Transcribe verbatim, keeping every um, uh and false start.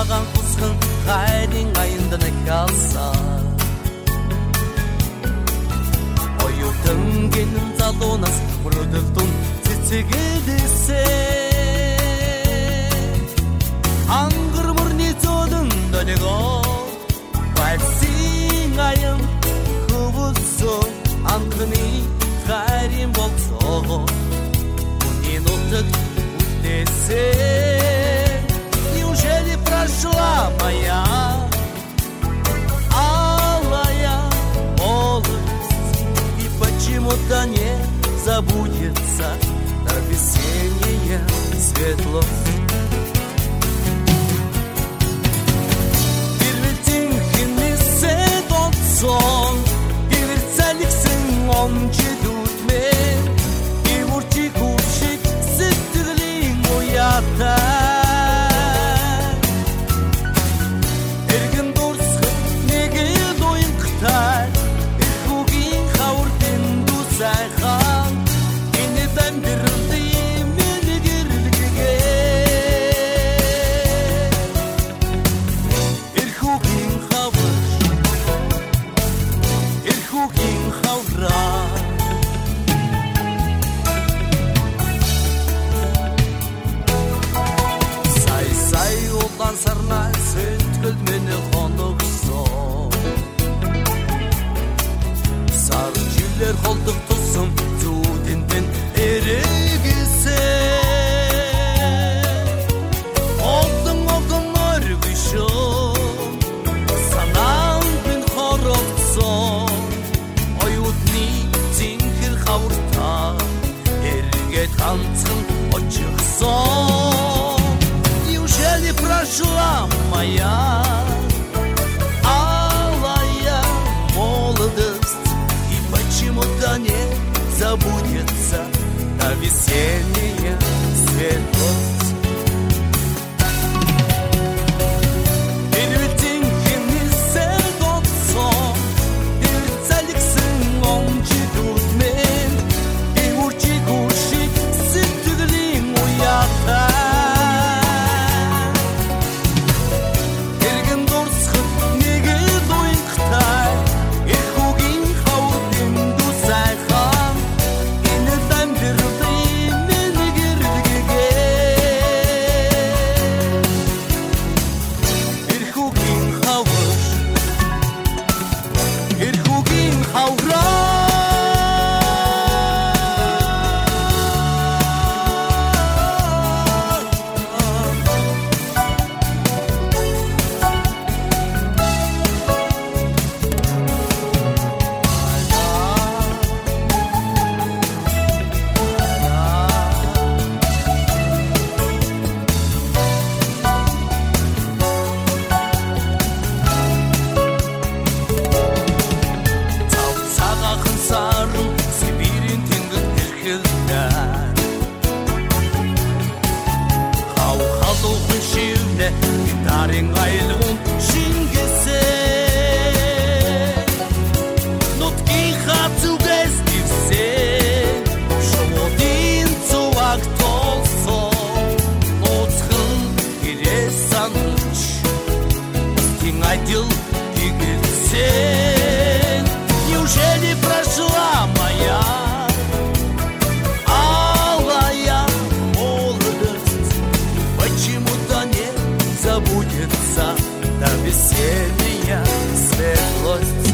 саған құсқын қайдың айындыны қалса ойылдың кенін залонас мұрыдықтың цицигедесе аңғыр мұрни цодың дөліго вальсин айым күбітсі аңғыны қайрим болсоғы минутық утесе неужели прошла моя алая молодость и почему-то не забудется на весенняя светлость. Son bir seliksin on cedutmen bir vurçi kuşik sittirliğin uyata ergin dorsın nege doyun kıtar hugin kavurdin du sayhan yeniden dirildim beni girilgege hugin kavur hugin havra say say oldan sarna sötkül meni konukso sarı cüller holduk tuzum tudinden erigise oldun oldun örgüşüm sanan bin horokso Кавурта эргет ханцын очықсо неужели прошла моя алая молодость и почему-то не забудется на весенняя светлость. Неужели прошла моя алая молодость? Почему-то не забудется на весенняя светлость.